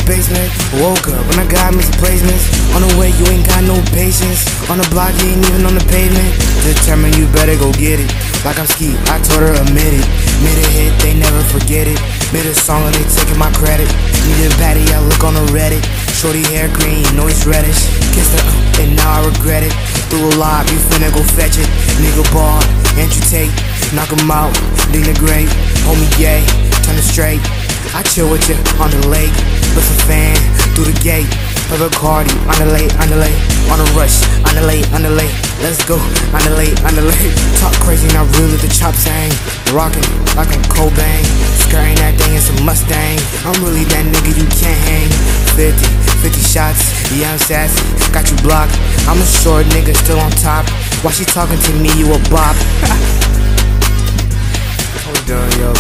the basement. Woke up when I got me some placements. On the way, you ain't got no patience. On the block, you ain't even on the pavement. Determined, you better go get it. Like I'm Ski, I told her admit it. Made a hit, they never forget it. Made a song and they taking my credit. Needed a baddie, I look on the Reddit. Shorty hair green, you know it's reddish. Kissed her, and now I regret it. Threw a lob, you finna go fetch it. Nigga ball, amputate, knock him out, disintegrate. Homie gay, turn it straight. I chill with you on the lake. Put some fan through the gate. Purple Cardi, underlay, on a rush, underlay. Let's go, underlay. Talk crazy, not really the chops hang. Rockin' like I'm Cobain. Skirting that thing, it's a Mustang. I'm really that nigga you can't hang. 50 shots, yeah I'm sassy. Got you blocked, I'm a short nigga still on top. While she talking to me, you a bop. Hold on, yo.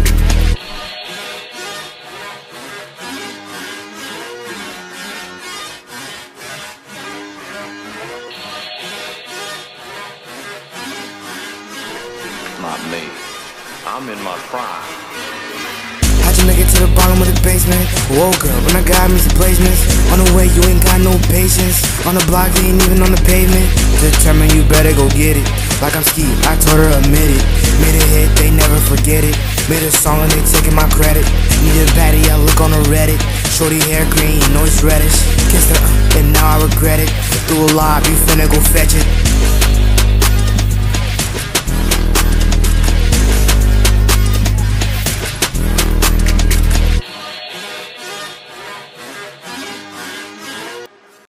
Not me. I'm in my prime. How'd you make it to the bottom of the basement? Woke up when I got me some placements. On the way, you ain't got no patience. On the block, you ain't even on the pavement. Determined, you better go get it. Like I'm Ski, I told her admit it. Made a hit, they never forget it. Made a song and they taking my credit. Needed a baddie, I look on the Reddit. Shorty hair green, you know it's reddish. Kissed her, and now I regret it. Threw a lob, you finna go fetch it.